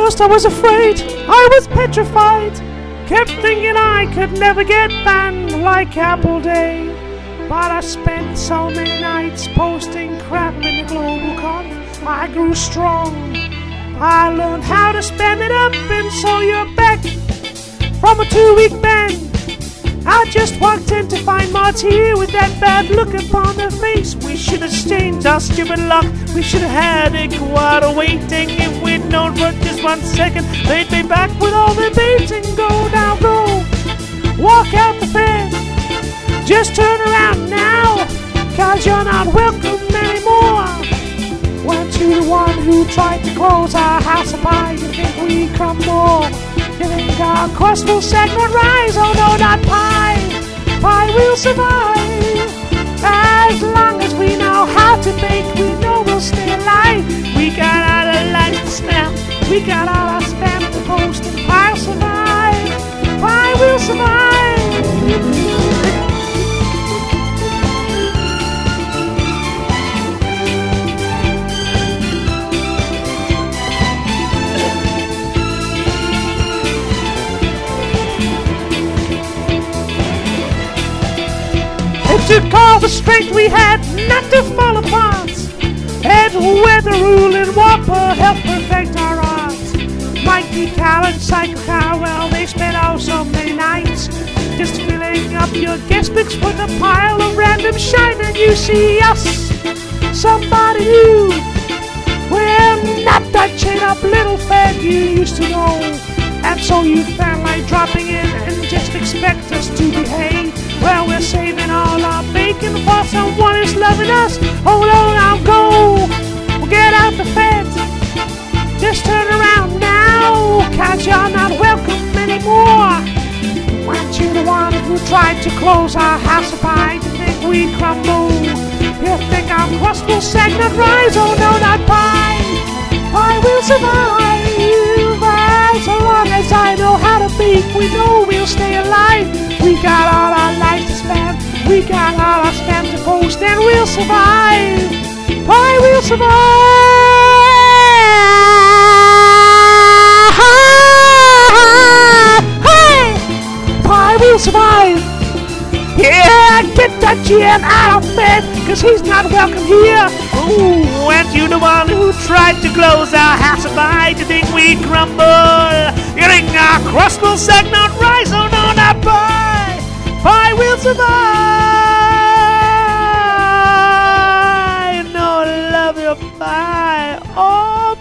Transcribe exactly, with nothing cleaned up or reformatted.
first I was afraid, I was petrified. Kept thinking I could never get banned like Apple Day. But I spent so many nights posting crap in the global conf. I grew strong. I learned how to spam it up, and so you're back from a two-week ban. I just walked in to find Mods here with that bad look upon their face. We should have changed our stupid luck. We should have had a quad waiting. If we'd known for just one second, they'd be back with all their baiting. Go now, go, walk out the fence. Just turn around now, cause you're not welcome anymore. Weren't you the one who tried to close our house of pie? You think we crumble? You think our crust will sag not rise? Oh no, not pie. Pie will survive. As long as we know how to bake, we know we'll stay alive. We got out of life to spam. We got out our spam to post, and pie'll survive. Pie will survive. It took all the strength we had not to fall apart, and weather rule and Whopper helped perfect our art. Mikey Cal and Psycho Cow, well, they spent oh so many nights just filling up your guest books with a pile of random shine. And you see us, somebody new. We're not that chain up little fed you used to know, and so you felt like dropping in and just expect us to behave. Well, we're saving all our bacon for someone who's loving us. Hold on, I'll go. We'll get out the fence. Just turn around now, cause you're not welcome anymore. Weren't you the one who tried to close our house of pie? You think we crumble? You think our crust will sag not rise? Oh no, not pie. Pie will survive. As long as I know how to bake, we know we'll stay alive. We got all our lives to spam. We got all our spam to post, and we'll survive. Pie will survive. Hey! Pie will survive. Yeah, get that G M out of bed, cause he's not welcome here. Ooh, weren't you the one who tried to close our house of pie? Do you think we'd crumble? You think our crust will sag not rise? Oh no, not pie. Pie will survive. No, love your pie. Oh,